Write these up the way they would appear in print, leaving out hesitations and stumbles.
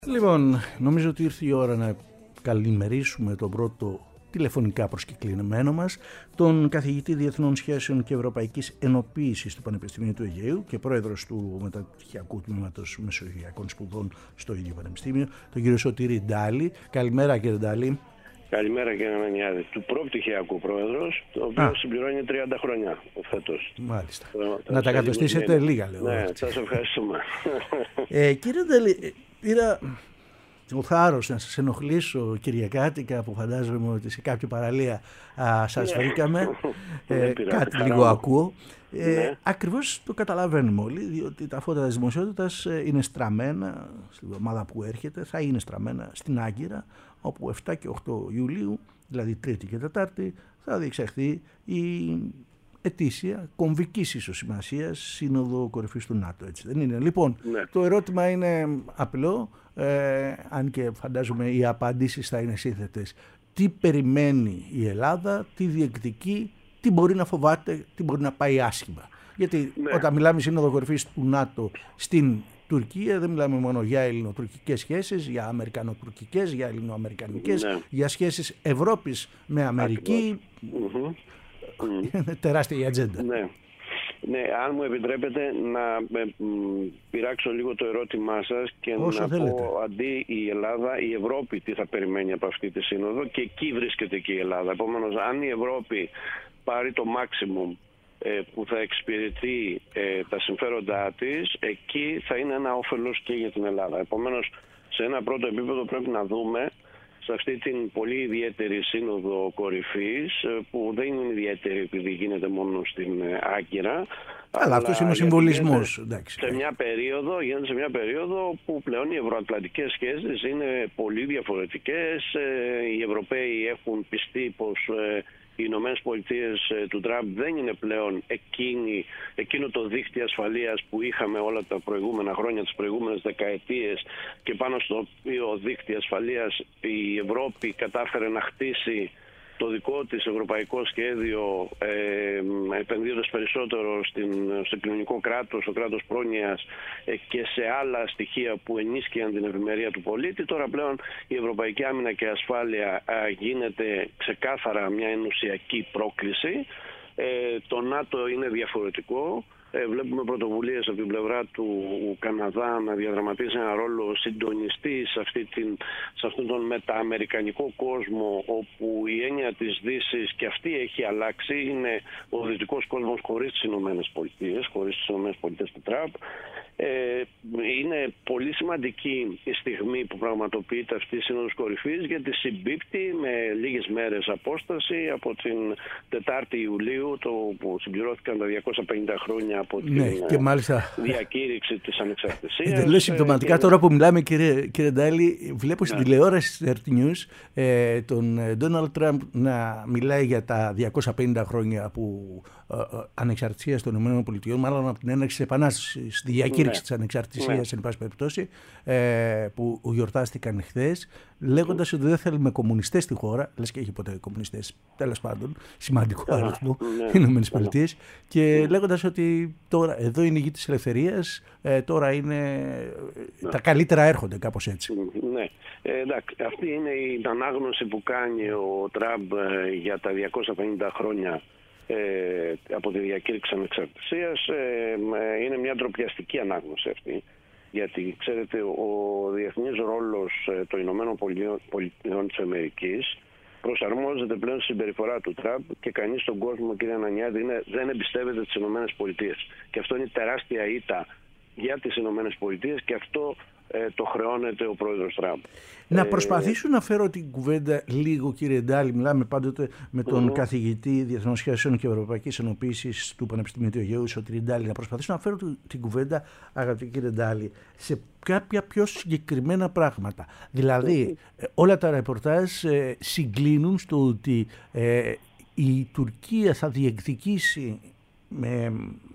Λοιπόν, νομίζω ότι ήρθε η ώρα να καλημερίσουμε τον πρώτο τηλεφωνικά προσκεκλημένο μας, τον καθηγητή Διεθνών Σχέσεων και Ευρωπαϊκής Ενοποίησης του Πανεπιστημίου του Αιγαίου και πρόεδρος του Μεταπτυχιακού Τμήματος Μεσογειακών Σπουδών στο ίδιο Πανεπιστήμιο, τον κύριο Σωτήρη Ντάλη. Καλημέρα, κύριε Ντάλη. Καλημέρα, κύριε Ανανιάδη. Του προπτυχιακού πρόεδρος, ο οποίος συμπληρώνει 30 χρόνια φέτος. Μάλιστα. Να τα κατοστήσετε λίγα, λέω. Ναι, σας ευχαριστούμε. Κύριε Ντάλη, πήρα το θάρρος να σας ενοχλήσω κυριακάτικα, που φαντάζομαι ότι σε κάποια παραλία σας βρήκαμε. Κάτι λίγο ακούω. Ακριβώς το καταλαβαίνουμε όλοι, διότι τα φώτα της δημοσιότητας είναι στραμμένα, στην εβδομάδα που έρχεται θα είναι στραμμένα στην Άγκυρα, όπου 7 και 8 Ιουλίου, δηλαδή Τρίτη και Τετάρτη, θα διεξαχθεί η ετήσια, κομβικής ίσως σημασίας, Σύνοδο Κορυφής του ΝΑΤΟ, έτσι δεν είναι? Λοιπόν, το ερώτημα είναι απλό, αν και φαντάζομαι οι απαντήσεις θα είναι σύνθετες. Τι περιμένει η Ελλάδα, τι διεκδικεί, τι μπορεί να φοβάται, τι μπορεί να πάει άσχημα? Γιατί όταν μιλάμε Σύνοδο Κορυφής του ΝΑΤΟ στην Τουρκία, δεν μιλάμε μόνο για ελληνοτουρκικές σχέσεις, για αμερικανοτουρκικές, για ελληνοαμερικανικές, για σχέσεις Ευρώπης με Αμερική. Είναι τεράστια η ατζέντα. Ναι, αν μου επιτρέπετε να πειράξω λίγο το ερώτημά σας και να πω, αντί η Ελλάδα, η Ευρώπη τι θα περιμένει από αυτή τη σύνοδο, και εκεί βρίσκεται και η Ελλάδα. Επομένως, αν η Ευρώπη πάρει το maximum που θα εξυπηρετεί τα συμφέροντά της, εκεί θα είναι ένα όφελος και για την Ελλάδα. Επομένως, σε ένα πρώτο επίπεδο πρέπει να δούμε σε αυτή την πολύ ιδιαίτερη σύνοδο κορυφής, που δεν είναι ιδιαίτερη επειδή γίνεται μόνο στην Άγκυρα. Αλλά αυτός είναι ο συμβολισμός. Γίνεται σε μια περίοδο που πλέον οι ευρωατλαντικές σχέσεις είναι πολύ διαφορετικές. Οι Ευρωπαίοι έχουν πιστεί πως οι Ηνωμένες Πολιτείες του Τραμπ δεν είναι πλέον εκείνο το δίχτυ ασφαλείας που είχαμε όλα τα προηγούμενα χρόνια, τις προηγούμενες δεκαετίες, και πάνω στο οποίο δίχτυ ασφαλείας η Ευρώπη κατάφερε να χτίσει το δικό της ευρωπαϊκό σχέδιο, επενδύοντας περισσότερο στο κοινωνικό κράτος, στο κράτος πρόνοιας και σε άλλα στοιχεία που ενίσχυαν την ευημερία του πολίτη. Τώρα πλέον η ευρωπαϊκή άμυνα και ασφάλεια γίνεται ξεκάθαρα μια ενωσιακή πρόκληση. Το ΝΑΤΟ είναι διαφορετικό. Βλέπουμε πρωτοβουλίες από την πλευρά του Καναδά να διαδραματίσει ένα ρόλο συντονιστή σε αυτόν τον μετααμερικανικό κόσμο, όπου η έννοια της Δύσης και αυτή έχει αλλάξει. Είναι ο δυτικός κόσμος χωρίς τις Ηνωμένες Πολιτείες, χωρίς τις Ηνωμένες Πολιτείες του Τραμπ. Είναι πολύ σημαντική η στιγμή που πραγματοποιείται αυτή η Σύνοδος Κορυφής, γιατί συμπίπτει με λίγες μέρες απόσταση από την 4η Ιουλίου, που συμπληρώθηκαν τα 250 χρόνια από την διακήρυξη της ανεξαρτησίας. Εντελώς συμπτωματικά, τώρα που μιλάμε, κύριε Ντάλη, βλέπω στην τηλεόραση της RT News τον Ντόναλντ Τραμπ να μιλάει για τα 250 χρόνια ανεξαρτησίας των ΗΠΑ, μάλλον από την έναρξη της Επανάστασης, τη διακήρυξη της ανεξαρτησίας, εν πάση περιπτώσει, που γιορτάστηκαν χθες, λέγοντας ότι δεν θέλουμε κομμουνιστές στη χώρα, λες και έχει ποτέ κομμουνιστές, τέλος πάντων, σημαντικό αριθμό, οι Ηνωμένες Πολιτείες, και λέγοντας ότι τώρα εδώ είναι η γη της ελευθερίας, τώρα είναι τα καλύτερα έρχονται, κάπως έτσι. Ναι, εντάξει, αυτή είναι η ανάγνωση που κάνει ο Τραμπ για τα 250 χρόνια από τη διακήρυξη ανεξαρτησίας. Είναι μια ντροπιαστική ανάγνωση αυτή, γιατί ξέρετε, ο διεθνής ρόλος των Ηνωμένων Πολιτειών της Αμερικής προσαρμόζεται πλέον στη συμπεριφορά του Τραμπ, και κανείς στον κόσμο, κύριε Ανανιάδη, δεν εμπιστεύεται τις Ηνωμένες Πολιτείες. Και αυτό είναι τεράστια ήττα για τις Ηνωμένες Πολιτείες, και αυτό το χρεώνεται ο πρόεδρος Τραμπ. Να προσπαθήσω να φέρω την κουβέντα λίγο, κύριε Ντάλη. Μιλάμε πάντοτε με τον καθηγητή Διεθνών Σχέσεων και Ευρωπαϊκής Ενοποίησης του Πανεπιστημίου του Αιγαίου, Σωτήρη Ντάλη. Να προσπαθήσω να φέρω την κουβέντα, αγαπητέ κύριε Ντάλη, σε κάποια πιο συγκεκριμένα πράγματα. Δηλαδή, όλα τα ρεπορτάζ συγκλίνουν στο ότι η Τουρκία θα διεκδικήσει με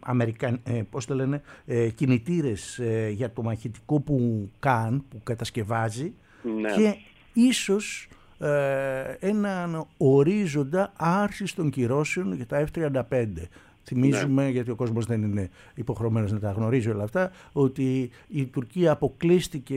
κινητήρες για το μαχητικό που κατασκευάζει, και ίσως έναν ορίζοντα άρσης των κυρώσεων για τα F-35. Θυμίζουμε, γιατί ο κόσμος δεν είναι υποχρεωμένος να τα γνωρίζει όλα αυτά, ότι η Τουρκία αποκλείστηκε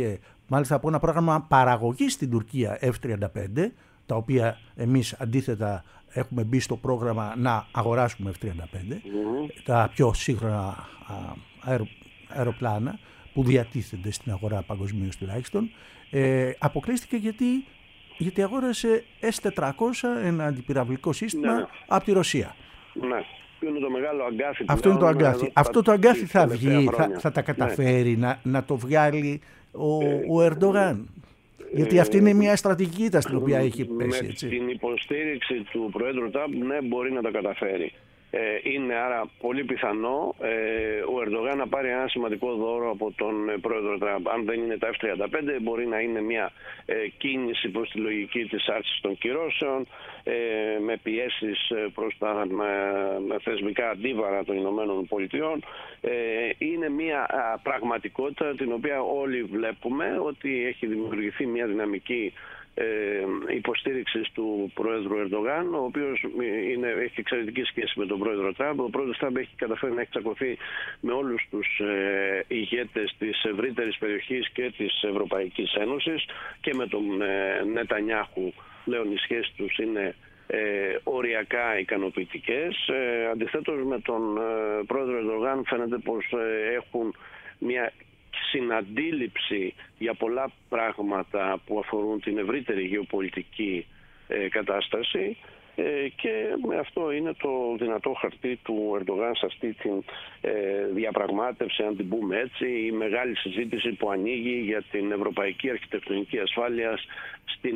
μάλιστα από ένα πρόγραμμα παραγωγής στην Τουρκία F-35, τα οποία εμείς αντίθετα έχουμε μπει στο πρόγραμμα να αγοράσουμε F-35, τα πιο σύγχρονα αεροπλάνα που διατίθενται στην αγορά παγκοσμίως τουλάχιστον. Αποκλείστηκε γιατί αγόρασε S-400, ένα αντιπυραυλικό σύστημα, από τη Ρωσία. Ναι. Είναι το μεγάλο αγκάθι. Αυτό είναι το αγκάθι. Αυτό το αγκάθι θα βγει, θα τα καταφέρει να το βγάλει ο Ερντογάν. Γιατί αυτή είναι μια στρατηγική στην οποία έχει πέσει. Με την υποστήριξη του Προέδρου Τραμπ, ναι, μπορεί να τα καταφέρει. Είναι άρα πολύ πιθανό ο Ερντογάν να πάρει ένα σημαντικό δώρο από τον Πρόεδρο Τραμπ. Αν δεν είναι τα F-35, μπορεί να είναι μια κίνηση προς τη λογική της άρσης των κυρώσεων, με πιέσεις προς τα θεσμικά αντίβαρα των Ηνωμένων Πολιτειών. Είναι μια πραγματικότητα την οποία όλοι βλέπουμε ότι έχει δημιουργηθεί μια δυναμική υποστήριξης του Πρόεδρου Ερντογάν, ο οποίος έχει εξαιρετική σχέση με τον Πρόεδρο Τραμπ. Ο Πρόεδρος Τραμπ έχει καταφέρει να έχει τσακωθεί με όλους τους ηγέτες της ευρύτερης περιοχής και της Ευρωπαϊκής Ένωσης, και με τον Νετανιάχου πλέον οι σχέσεις τους είναι οριακά ικανοποιητικές. Αντιθέτως με τον Πρόεδρο Ερντογάν φαίνεται πως έχουν μια συναντήληψη για πολλά πράγματα που αφορούν την ευρύτερη γεωπολιτική κατάσταση, και αυτό είναι το δυνατό χαρτί του Ερντογάν σε αυτή τη διαπραγμάτευση, αν την πούμε έτσι, η μεγάλη συζήτηση που ανοίγει για την ευρωπαϊκή αρχιτεκτονική ασφάλειας στην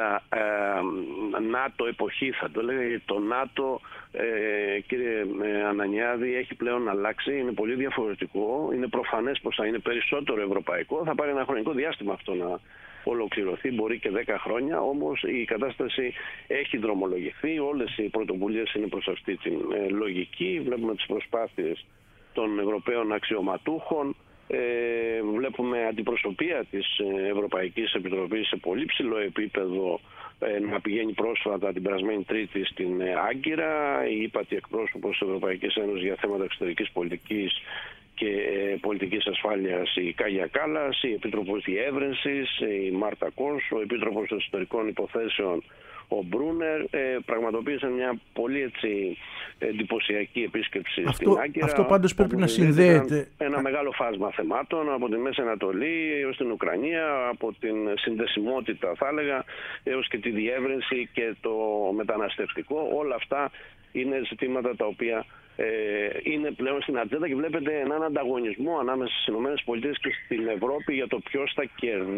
ΝΑΤΟ εποχή, θα το λέγαμε. Το ΝΑΤΟ, κύριε Ανανιάδη, έχει πλέον αλλάξει, είναι πολύ διαφορετικό, είναι προφανές πως θα είναι περισσότερο ευρωπαϊκό, θα πάρει ένα χρονικό διάστημα αυτό να ολοκληρωθεί, μπορεί και 10 χρόνια, όμως η κατάσταση έχει δρομολογηθεί, όλες οι πρωτοβουλίες είναι προς αυτή τη λογική. Βλέπουμε τις προσπάθειες των Ευρωπαίων αξιωματούχων, βλέπουμε αντιπροσωπεία της Ευρωπαϊκής Επιτροπής σε πολύ ψηλό επίπεδο να πηγαίνει πρόσφατα την περασμένη Τρίτη στην Άγκυρα, η ύπατη εκπρόσωπος της Ευρωπαϊκής Ένωσης για θέματα εξωτερικής πολιτικής και πολιτικής ασφάλειας, η Κάγια Κάλλας, η Επίτροπος Διεύρυνσης, η Μάρτα Κος, ο Επίτροπος Εσωτερικών Υποθέσεων, ο Μπρούνερ, πραγματοποίησαν μια πολύ εντυπωσιακή επίσκεψη στην Άγκυρα. Αυτό πάντως πρέπει να συνδέεται. Ένα μεγάλο φάσμα θεμάτων, από τη Μέση Ανατολή έως την Ουκρανία, από την συνδεσιμότητα θα έλεγα, έως και τη διεύρυνση και το μεταναστευτικό. Όλα αυτά είναι ζητήματα τα οποία είναι πλέον στην ατζέντα, και βλέπετε έναν ανταγωνισμό ανάμεσα στις ΗΠΑ και στην Ευρώπη για το ποιος θα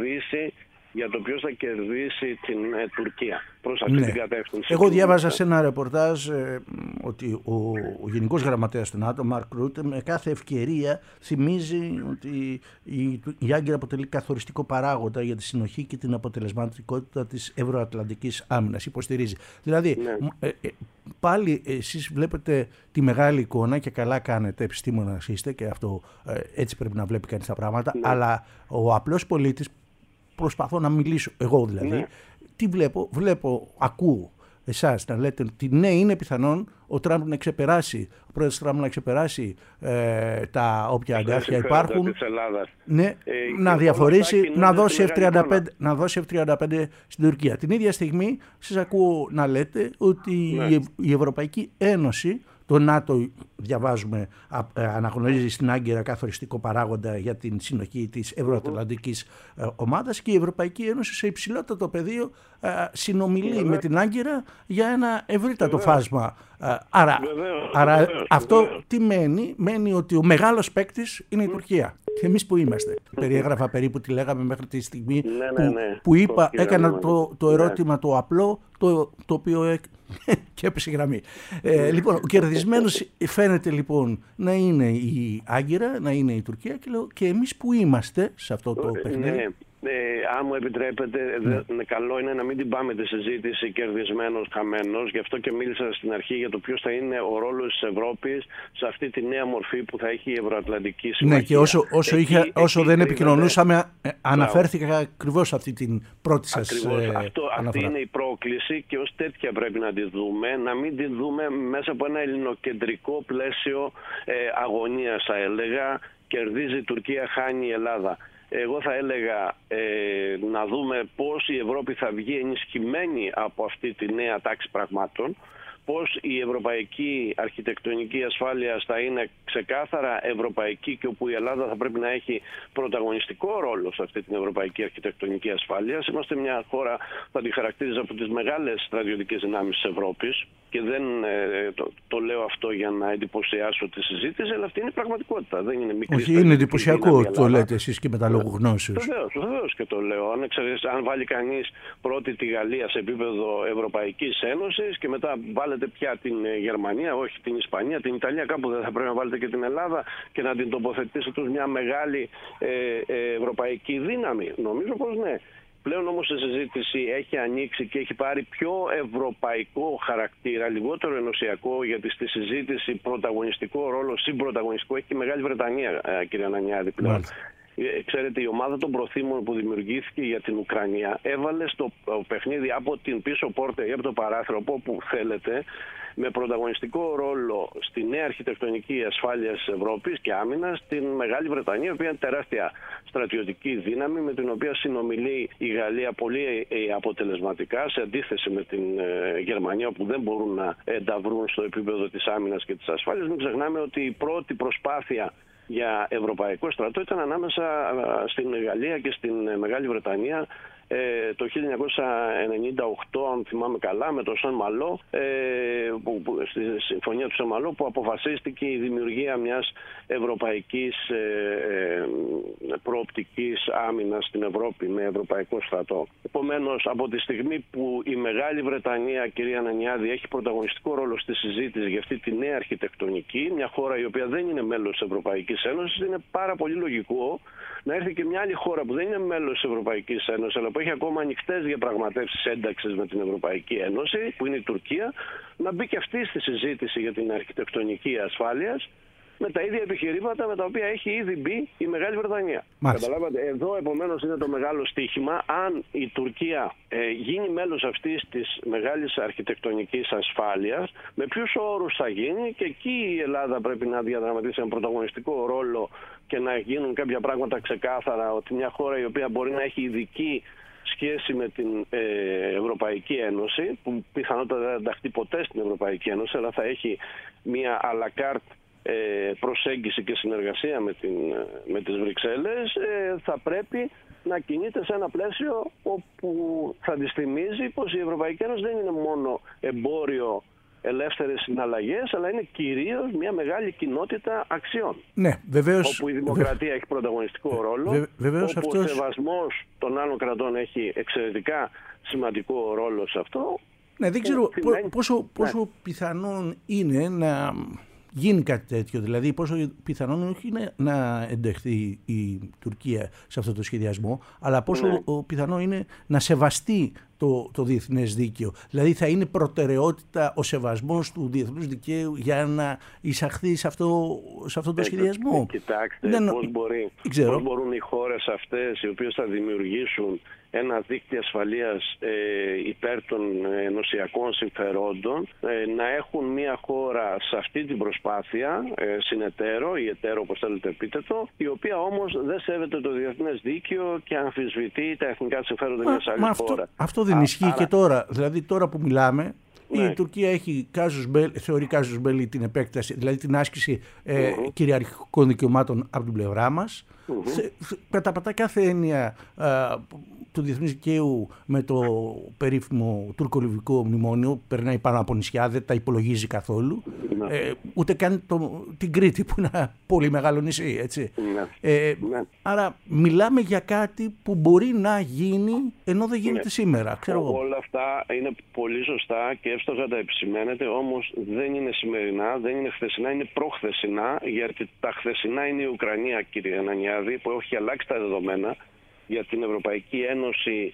κερδίσει την Τουρκία προς αυτή την κατεύθυνση. Εγώ διάβαζα σε ένα ρεπορτάζ ότι ο Γενικός Γραμματέας του ΝΑΤΟ, Μαρκ Ρούτε, με κάθε ευκαιρία θυμίζει ότι η Άγκυρα αποτελεί καθοριστικό παράγοντα για τη συνοχή και την αποτελεσματικότητα της ευρωατλαντικής άμυνας. Υποστηρίζει. Δηλαδή, πάλι εσείς βλέπετε τη μεγάλη εικόνα, και καλά κάνετε, επιστήμονας είστε, και αυτό έτσι πρέπει να βλέπει κανείς τα πράγματα, αλλά ο απλός πολίτης, προσπαθώ να μιλήσω, εγώ δηλαδή, τι ακούω εσάς να λέτε ότι ναι, είναι πιθανόν ο Τραμπ να ξεπεράσει, ο πρόεδρος Τραμπ να ξεπεράσει τα όποια αγκάθια υπάρχουν, να διαφορήσει, να δώσει F-35 στην Τουρκία. Την ίδια στιγμή σας ακούω να λέτε ότι η Ευρωπαϊκή Ένωση, το ΝΑΤΟ, διαβάζουμε, αναγνωρίζει στην Άγκυρα καθοριστικό παράγοντα για την συνοχή της ευρωατλαντικής ομάδας, και η Ευρωπαϊκή Ένωση σε υψηλότερο πεδίο συνομιλεί με την Άγκυρα για ένα ευρύτατο φάσμα. Άρα αυτό τι μένει? Μένει ότι ο μεγάλος παίκτης είναι η Τουρκία. Και εμείς που είμαστε? Περιέγραφα περίπου τι λέγαμε μέχρι τη στιγμή που είπα, έκανα το ερώτημα το απλό, το οποίο και έπεσε η γραμμή. Λοιπόν, ο κερδισμένος φαίνεται λοιπόν να είναι η Άγκυρα, να είναι η Τουρκία, και λέω, και εμείς που είμαστε σε αυτό το παιχνίδι? Αν μου επιτρέπετε, καλό είναι να μην την πάμε τη συζήτηση κερδισμένος, χαμένος. Γι' αυτό και μίλησα στην αρχή για το ποιος θα είναι ο ρόλος της Ευρώπης σε αυτή τη νέα μορφή που θα έχει η Ευρωατλαντική Συμμαχία. Ναι, και όσο δεν επικοινωνούσαμε, αναφέρθηκα ακριβώς σε αυτή την πρώτη σας αναφορά. Αυτή είναι η πρόκληση, και ως τέτοια πρέπει να τη δούμε. Να μην τη δούμε μέσα από ένα ελληνοκεντρικό πλαίσιο αγωνίας, θα έλεγα. Κερδίζει η Τουρκία, χάνει η Ελλάδα. εγώ θα έλεγα να δούμε πώς η Ευρώπη θα βγει ενισχυμένη από αυτή τη νέα τάξη πραγμάτων, πώς η ευρωπαϊκή αρχιτεκτονική ασφάλειας θα είναι ξεκάθαρα ευρωπαϊκή και όπου η Ελλάδα θα πρέπει να έχει πρωταγωνιστικό ρόλο σε αυτή την ευρωπαϊκή αρχιτεκτονική ασφάλειας. Είμαστε μια χώρα που θα τη χαρακτήριζα από τις μεγάλες στρατιωτικές δυνάμεις της Ευρώπης και δεν το λέω αυτό για να εντυπωσιάσω τη συζήτηση, αλλά αυτή είναι η πραγματικότητα. Δεν είναι μικρή. Όχι, είναι εντυπωσιακό το λέτε εσείς και με τα λόγου γνώσεως. Βεβαίως και το λέω. Αν βάλει κανείς πρώτη τη Γαλλία σε επίπεδο Ευρωπαϊκής Ένωσης και μετά βάλετε πια την Γερμανία, όχι την Ισπανία, την Ιταλία, κάπου δεν θα πρέπει να βάλετε και την Ελλάδα και να την τοποθετήσετε ως μια μεγάλη ευρωπαϊκή δύναμη? Νομίζω πως ναι. Πλέον όμως η συζήτηση έχει ανοίξει και έχει πάρει πιο ευρωπαϊκό χαρακτήρα, λιγότερο ενωσιακό, γιατί στη συζήτηση πρωταγωνιστικό ρόλο, συμπρωταγωνιστικό, έχει και η Μεγάλη Βρετανία, κύριε Ανανιάδη, πλέον. Ξέρετε, η ομάδα των προθήμων που δημιουργήθηκε για την Ουκρανία έβαλε στο παιχνίδι από την πίσω πόρτα ή από το παράθυρο, από όπου θέλετε, με πρωταγωνιστικό ρόλο στη νέα αρχιτεκτονική ασφάλειας της Ευρώπης και άμυνας την Μεγάλη Βρετανία, η οποία είναι τεράστια στρατιωτική δύναμη, με την οποία συνομιλεί η Γαλλία πολύ αποτελεσματικά, σε αντίθεση με την Γερμανία, όπου δεν μπορούν να ενταβρούν στο επίπεδο της άμυνας και της ασφάλειας. Μην ξεχνάμε ότι η πρώτη προσπάθεια για ευρωπαϊκό στρατό ήταν ανάμεσα στην Γαλλία και στην Μεγάλη Βρετανία το 1998, αν θυμάμαι καλά, με το Σαν Μαλό, στη συμφωνία του Σαν Μαλό, που αποφασίστηκε η δημιουργία μιας ευρωπαϊκής προοπτικής άμυνας στην Ευρώπη με ευρωπαϊκό στρατό. Επομένως, από τη στιγμή που η Μεγάλη Βρετανία, κυρία Ανανιάδη, έχει πρωταγωνιστικό ρόλο στη συζήτηση για αυτή τη νέα αρχιτεκτονική, μια χώρα η οποία δεν είναι μέλος της Ευρωπαϊκής Ένωσης, είναι πάρα πολύ λογικό να έρθει και μια άλλη χώρα που δεν είναι μέλος της Ευρωπαϊκής Ένωσης, αλλά που έχει ακόμα ανοιχτές διαπραγματεύσεις ένταξης με την Ευρωπαϊκή Ένωση, που είναι η Τουρκία, να μπει και αυτή στη συζήτηση για την αρχιτεκτονική ασφάλειας, με τα ίδια επιχειρήματα με τα οποία έχει ήδη μπει η Μεγάλη Βρετανία. Καταλάβατε, εδώ επομένως είναι το μεγάλο στοίχημα. Αν η Τουρκία γίνει μέλος αυτής της μεγάλης αρχιτεκτονικής ασφάλειας, με ποιους όρους θα γίνει, και εκεί η Ελλάδα πρέπει να διαδραματίσει ένα πρωταγωνιστικό ρόλο και να γίνουν κάποια πράγματα ξεκάθαρα, ότι μια χώρα η οποία μπορεί να έχει ειδική σχέση με την Ευρωπαϊκή Ένωση, που πιθανότατα δεν θα ενταχθεί ποτέ στην Ευρωπαϊκή Ένωση, αλλά θα έχει μια à la carte προσέγγιση και συνεργασία με τις Βρυξέλλες, θα πρέπει να κινείται σε ένα πλαίσιο όπου θα της θυμίζει πως η Ευρωπαϊκή Ένωση δεν είναι μόνο εμπόριο, ελεύθερες συναλλαγές, αλλά είναι κυρίως μια μεγάλη κοινότητα αξιών. Ναι, βεβαίως, όπου η δημοκρατία έχει πρωταγωνιστικό ρόλο, όπου ο σεβασμός των άλλων κρατών έχει εξαιρετικά σημαντικό ρόλο σε αυτό. Ναι, δεν ξέρω πόσο πιθανόν είναι να γίνει κάτι τέτοιο, δηλαδή πόσο πιθανόν όχι να ενταχθεί η Τουρκία σε αυτό το σχεδιασμό, αλλά πόσο πιθανό είναι να σεβαστεί το διεθνές δίκαιο. Δηλαδή θα είναι προτεραιότητα ο σεβασμός του διεθνούς δικαίου για να εισαχθεί σε αυτό το σχεδιασμό. Κοιτάξτε, πώς μπορούν οι χώρες αυτές, οι οποίες θα δημιουργήσουν ένα δίκτυο ασφαλείας υπέρ των ενωσιακών συμφερόντων, να έχουν μια χώρα σε αυτή την προσπάθεια, συνεταίρο ή εταίρο, όπως θέλετε επίτετο, η οποία όμως δεν σέβεται το διεθνές δίκαιο και αμφισβητεί τα εθνικά συμφέροντα μιας άλλης χώρας. Αυτό δεν ισχύει και τώρα. Δηλαδή τώρα που μιλάμε, η Τουρκία έχει θεωρεί casus belli την επέκταση, δηλαδή την άσκηση κυριαρχικών δικαιωμάτων από την πλευρά μας. Καταπατά κάθε έννοια του διεθνούς δικαίου με το περίφημο τουρκο-λιβικό μνημόνιο, περνάει πάνω από νησιά, δεν τα υπολογίζει καθόλου. Ούτε καν την Κρήτη, που είναι ένα πολύ μεγάλο νησί, έτσι. Άρα μιλάμε για κάτι που μπορεί να γίνει, ενώ δεν γίνεται σήμερα. Όλα αυτά είναι πολύ σωστά και εύστοχα τα επισημαίνετε, όμως δεν είναι σημερινά, δεν είναι χθεσινά, είναι προχθεσινά, γιατί τα χθεσινά είναι η Ουκρανία, κύριε Ανανιάδη, που έχει αλλάξει τα δεδομένα. Για την Ευρωπαϊκή Ένωση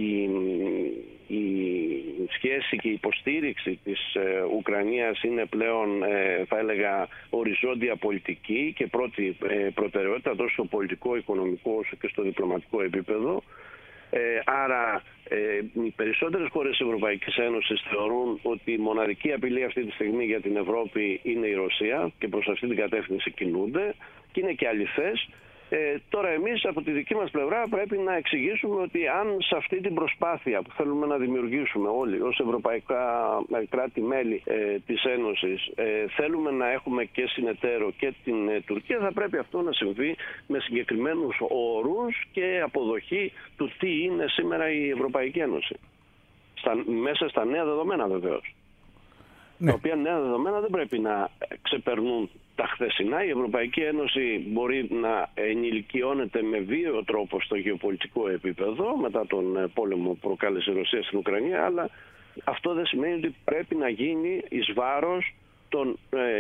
η σχέση και η υποστήριξη της Ουκρανίας είναι πλέον, θα έλεγα, οριζόντια πολιτική και πρώτη προτεραιότητα τόσο στο πολιτικό, οικονομικό όσο και στο διπλωματικό επίπεδο. Άρα οι περισσότερες χώρες της Ευρωπαϊκής Ένωσης θεωρούν ότι η μοναδική απειλή αυτή τη στιγμή για την Ευρώπη είναι η Ρωσία και προς αυτή την κατεύθυνση κινούνται, και είναι και αληθές. Τώρα εμείς από τη δική μας πλευρά πρέπει να εξηγήσουμε ότι αν σε αυτή την προσπάθεια που θέλουμε να δημιουργήσουμε όλοι ως ευρωπαϊκά κράτη-μέλη της Ένωσης θέλουμε να έχουμε και συνεταίρο και την Τουρκία, θα πρέπει αυτό να συμβεί με συγκεκριμένους όρους και αποδοχή του τι είναι σήμερα η Ευρωπαϊκή Ένωση. Μέσα στα νέα δεδομένα βεβαίως. Τα οποία νέα δεδομένα δεν πρέπει να ξεπερνούν τα χθεσινά. Η Ευρωπαϊκή Ένωση μπορεί να ενηλικιώνεται με βίαιο τρόπο στο γεωπολιτικό επίπεδο μετά τον πόλεμο που προκάλεσε η Ρωσία στην Ουκρανία, αλλά αυτό δεν σημαίνει ότι πρέπει να γίνει εις βάρος των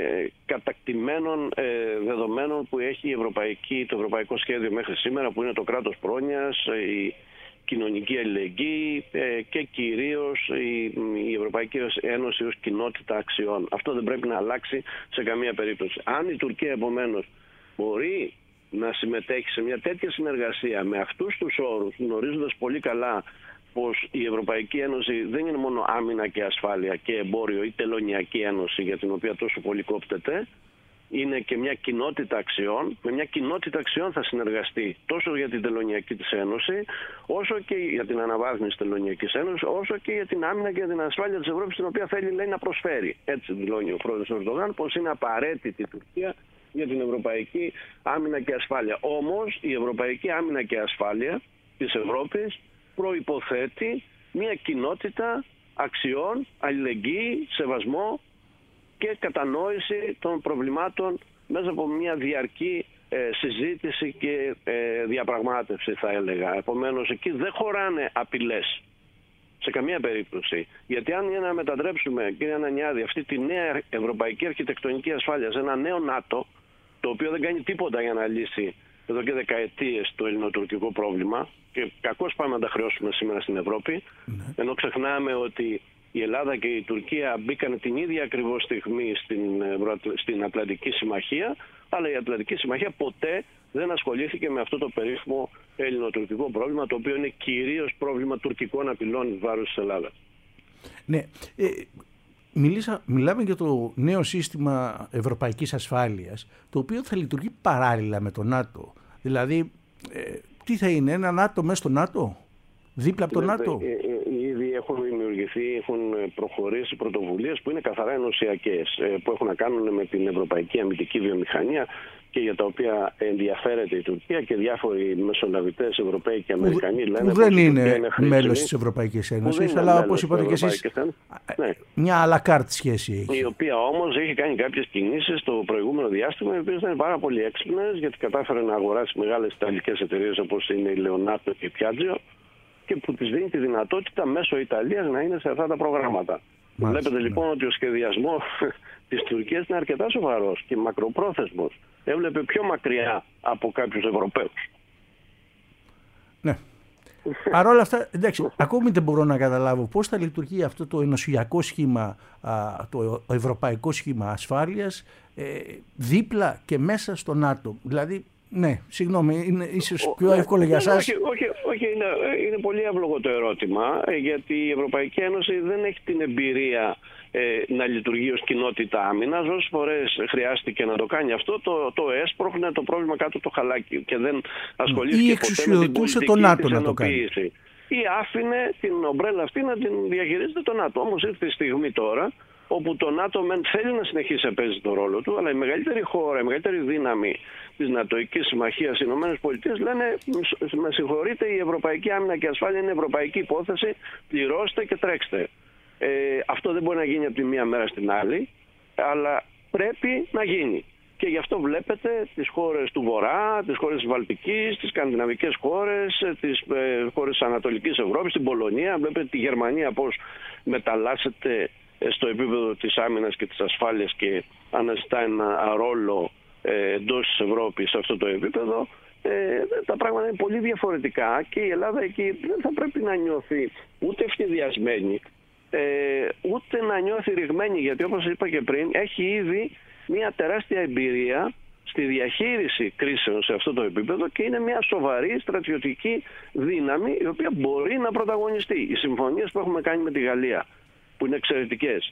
κατακτημένων δεδομένων που έχει το ευρωπαϊκό σχέδιο μέχρι σήμερα, που είναι το κράτος πρόνοιας, η κοινωνική αλληλεγγύη και κυρίως η Ευρωπαϊκή Ένωση ως κοινότητα αξιών. Αυτό δεν πρέπει να αλλάξει σε καμία περίπτωση. Αν η Τουρκία επομένως μπορεί να συμμετέχει σε μια τέτοια συνεργασία με αυτούς τους όρους, γνωρίζοντας πολύ καλά πως η Ευρωπαϊκή Ένωση δεν είναι μόνο άμυνα και ασφάλεια και εμπόριο ή τελωνιακή ένωση για την οποία τόσο πολύ κόπτεται, είναι και μια κοινότητα αξιών. Με μια κοινότητα αξιών θα συνεργαστεί τόσο για την τελωνιακή της ένωση, όσο και για την αναβάθμιση της τελωνιακής ένωσης, όσο και για την άμυνα και για την ασφάλεια της Ευρώπης, την οποία θέλει, λέει, να προσφέρει. Έτσι δηλώνει ο πρόεδρος Ερντογάν, πως είναι απαραίτητη η Τουρκία για την ευρωπαϊκή άμυνα και ασφάλεια. Όμως η ευρωπαϊκή άμυνα και ασφάλεια της Ευρώπης προϋποθέτει μια κοινότητα αξιών, αλληλεγγύη, σεβασμό και κατανόηση των προβλημάτων μέσα από μια διαρκή συζήτηση και διαπραγμάτευση, θα έλεγα. Επομένως, εκεί δεν χωράνε απειλές σε καμία περίπτωση. Γιατί αν είναι να μετατρέψουμε, κύριε Ανανιάδη, αυτή τη νέα ευρωπαϊκή αρχιτεκτονική ασφάλεια σε ένα νέο ΝΑΤΟ, το οποίο δεν κάνει τίποτα για να λύσει εδώ και δεκαετίες το ελληνοτουρκικό πρόβλημα, και κακώς πάμε να τα χρεώσουμε σήμερα στην Ευρώπη, ενώ ξεχνάμε ότι η Ελλάδα και η Τουρκία μπήκαν την ίδια ακριβώς στιγμή στην Ατλαντική Συμμαχία, αλλά η Ατλαντική Συμμαχία ποτέ δεν ασχολήθηκε με αυτό το περίφημο ελληνοτουρκικό πρόβλημα, το οποίο είναι κυρίως πρόβλημα τουρκικών απειλών εις βάρος της Ελλάδας. Ναι. Μιλάμε για το νέο σύστημα ευρωπαϊκής ασφάλειας, το οποίο θα λειτουργεί παράλληλα με το ΝΑΤΟ. Δηλαδή, τι θα είναι, ένα ΝΑΤΟ μέσα στο ΝΑΤΟ, δίπλα από το ΝΑΤΟ? Ήδη έχουν δημιουργηθεί, έχουν προχωρήσει πρωτοβουλίες που είναι καθαρά ενωσιακές, που έχουν να κάνουν με την ευρωπαϊκή αμυντική βιομηχανία και για τα οποία ενδιαφέρεται η Τουρκία, και διάφοροι μεσολαβητές Ευρωπαίοι και Αμερικανοί λένε που δεν είναι μέλος της Ευρωπαϊκής Ένωσης, αλλά όπως είπατε και εσείς, μια à la carte σχέση έχει. Η οποία όμως έχει κάνει κάποιες κινήσεις το προηγούμενο διάστημα, οι οποίες ήταν πάρα πολύ έξυπνες, γιατί κατάφερε να αγοράσει μεγάλες ιταλικές εταιρείες όπως είναι η Leonardo και η Piaggio, και που της δίνει τη δυνατότητα μέσω Ιταλίας να είναι σε αυτά τα προγράμματα. Βλέπετε λοιπόν ότι ο σχεδιασμός της Τουρκίας είναι αρκετά σοβαρός και μακροπρόθεσμος. Έβλεπε πιο μακριά από κάποιους Ευρωπαίους. Ναι. Παρ' όλα αυτά, εντάξει, ακόμη δεν μπορώ να καταλάβω πώς θα λειτουργεί αυτό το ενωσιακό σχήμα, το ευρωπαϊκό σχήμα ασφάλειας, δίπλα και μέσα στο ΝΑΤΟ. Δηλαδή, ναι, συγγνώμη, είναι ίσως πιο εύκολο για εσάς. Όχι, είναι πολύ εύλογο το ερώτημα, γιατί η Ευρωπαϊκή Ένωση δεν έχει την εμπειρία να λειτουργεί ως κοινότητα άμυνας. Όσες φορές χρειάστηκε να το κάνει αυτό, το έσπροχνε το πρόβλημα κάτω το χαλάκι και δεν ασχολήθηκε ποτέ με την πολιτική της ενοποίηση. Ή άφηνε την ομπρέλα αυτή να την διαχειρίζεται το ΝΑΤΟ. Όμως ήρθε η στιγμή τώρα όπου το ΝΑΤΟ θέλει να συνεχίσει να παίζει τον ρόλο του, αλλά η μεγαλύτερη χώρα, η μεγαλύτερη δύναμη της Νατοικής Συμμαχίας, οι ΗΠΑ, λένε με συγχωρείτε, η ευρωπαϊκή άμυνα και ασφάλεια είναι ευρωπαϊκή υπόθεση, πληρώστε και τρέξτε. Αυτό δεν μπορεί να γίνει από τη μία μέρα στην άλλη, αλλά πρέπει να γίνει. Και γι' αυτό βλέπετε τις χώρες του Βορρά, τις χώρες της Βαλτικής, τις σκανδιναβικές χώρες, τις χώρες της Ανατολικής Ευρώπης, την Πολωνία, βλέπετε τη Γερμανία πώς μεταλλάσσεται στο επίπεδο της άμυνας και της ασφάλειας και αναζητά ένα ρόλο εντός της Ευρώπης σε αυτό το επίπεδο. Τα πράγματα είναι πολύ διαφορετικά και η Ελλάδα εκεί δεν θα πρέπει να νιώθει ούτε ευθυδιασμένη, ούτε να νιώθει ρηγμένη, γιατί όπως είπα και πριν έχει ήδη μια τεράστια εμπειρία στη διαχείριση κρίσεων σε αυτό το επίπεδο και είναι μια σοβαρή στρατιωτική δύναμη η οποία μπορεί να πρωταγωνιστεί. Οι συμφωνίες που έχουμε κάνει με τη Γαλλία, που είναι εξαιρετικές,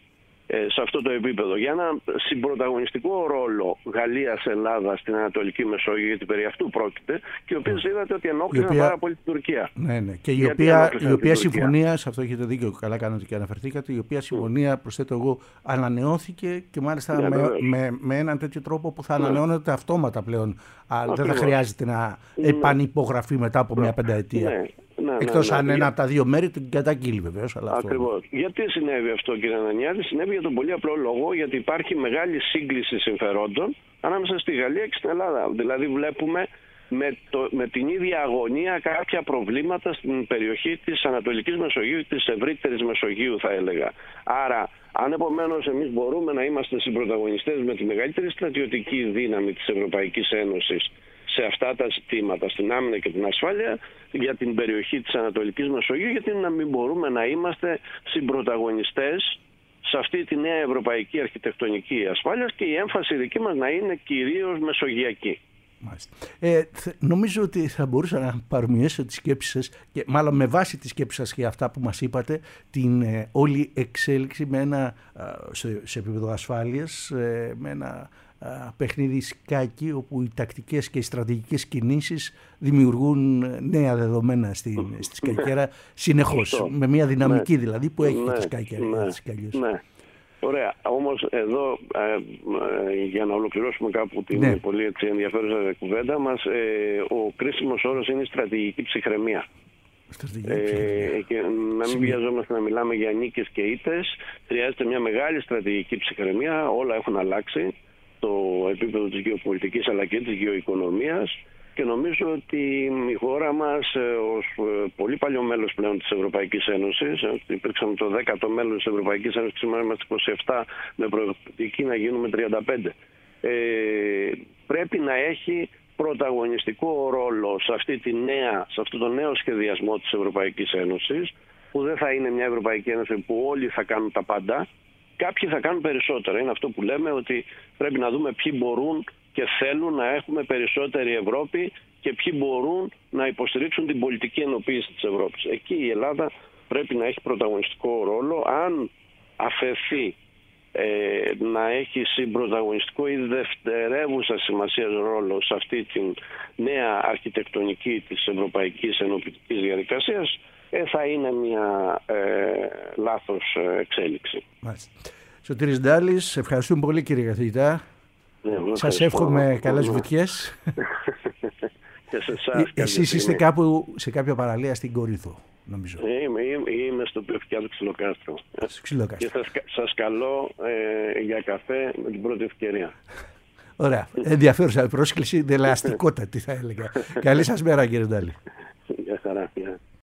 σε αυτό το επίπεδο. Για ένα συμπρωταγωνιστικό ρόλο Γαλλίας-Ελλάδα στην Ανατολική Μεσόγειο, γιατί περί αυτού πρόκειται, και οι οποίες είδατε ότι ενόχλησαν πάρα πολύ την Τουρκία. Ναι, ναι. Και η οποία συμφωνία, σε αυτό έχετε δίκιο, καλά κάνετε και αναφερθήκατε, η οποία συμφωνία, προσθέτω εγώ, ανανεώθηκε και μάλιστα με έναν τέτοιο τρόπο που θα ανανεώνεται αυτόματα πλέον. Δεν θα χρειάζεται να επανυπογραφεί μετά από μια πενταετία. Εκτός αν ένα από τα δύο μέρη την καταγγείλει βεβαίως. Ακριβώς. Γιατί συνέβη αυτό, κύριε Ανανιάδη? Συνέβη για τον πολύ απλό λόγο, γιατί υπάρχει μεγάλη σύγκληση συμφερόντων ανάμεσα στη Γαλλία και στην Ελλάδα. Δηλαδή βλέπουμε με την ίδια αγωνία κάποια προβλήματα στην περιοχή της Ανατολικής Μεσογείου, της ευρύτερης Μεσογείου θα έλεγα. Άρα, αν επομένως εμείς μπορούμε να είμαστε συμπρωταγωνιστές με τη μεγαλύτερη στρατιωτική δύναμη της Ευρωπαϊκής Ένωσης σε αυτά τα ζητήματα, στην άμυνα και την ασφάλεια για την περιοχή της Ανατολικής Μεσογείου, γιατί να μην μπορούμε να είμαστε συμπρωταγωνιστές σε αυτή τη νέα ευρωπαϊκή αρχιτεκτονική ασφάλειας και η έμφαση δική μας να είναι κυρίως μεσογειακή. Νομίζω ότι θα μπορούσα να παρομοιώσω τις σκέψεις σας και μάλλον με βάση τις σκέψεις σας και αυτά που μας είπατε, την όλη εξέλιξη με ένα, σε επίπεδο ασφάλειας, με ένα παιχνίδι σκάκι όπου οι τακτικές και οι στρατηγικές κινήσεις δημιουργούν νέα δεδομένα στη σκακέρα συνεχώς, με μια δυναμική δηλαδή που έχει τη σκακέρα. Ναι. Ωραία. Όμως εδώ για να ολοκληρώσουμε κάπου την πολύ ενδιαφέρουσα κουβέντα μας, ο κρίσιμος όρος είναι η στρατηγική ψυχραιμία. Και να μην βιαζόμαστε να μιλάμε για νίκες και ήττες. Χρειάζεται μια μεγάλη στρατηγική ψυχραιμία. Όλα έχουν αλλάξει το επίπεδο της γεωπολιτικής αλλά και της γεωοικονομίας, και νομίζω ότι η χώρα μας ως πολύ παλιό μέλος πλέον της Ευρωπαϊκής Ένωσης, υπήρξαμε το 10ο μέλος της Ευρωπαϊκής Ένωσης και σήμερα είμαστε 27 με προοπτική να γίνουμε 35, πρέπει να έχει πρωταγωνιστικό ρόλο σε αυτό το νέο σχεδιασμό της Ευρωπαϊκής Ένωσης, που δεν θα είναι μια Ευρωπαϊκή Ένωση που όλοι θα κάνουν τα πάντα. Κάποιοι θα κάνουν περισσότερα. Είναι αυτό που λέμε, ότι πρέπει να δούμε ποιοι μπορούν και θέλουν να έχουμε περισσότερη Ευρώπη και ποιοι μπορούν να υποστηρίξουν την πολιτική ενοποίηση της Ευρώπης. Εκεί η Ελλάδα πρέπει να έχει πρωταγωνιστικό ρόλο. Αν αφαιθεί να έχει συμπρωταγωνιστικό ή δευτερεύουσα σημασία ρόλο σε αυτή τη νέα αρχιτεκτονική της ευρωπαϊκής ενοποιητικής διαδικασίας, θα είναι μια λάθος εξέλιξη. Μάλιστα. Σωτήρης Ντάλης, ευχαριστούμε πολύ κύριε καθηγητά. Σας εύχομαι καλές βουτιές. Και σε εσάς. Εσείς είστε κάπου σε κάποια παραλία στην Κορίνθο, νομίζω. Είμαι στο Πευκιάδο Ξυλοκάστρο. Και σας καλώ για καφέ με την πρώτη ευκαιρία. Ωραία. Ενδιαφέρουσα πρόσκληση, δελεαστικότατη θα έλεγα. Καλή σας μέρα κύριε Ντάλη. Γεια χαρά.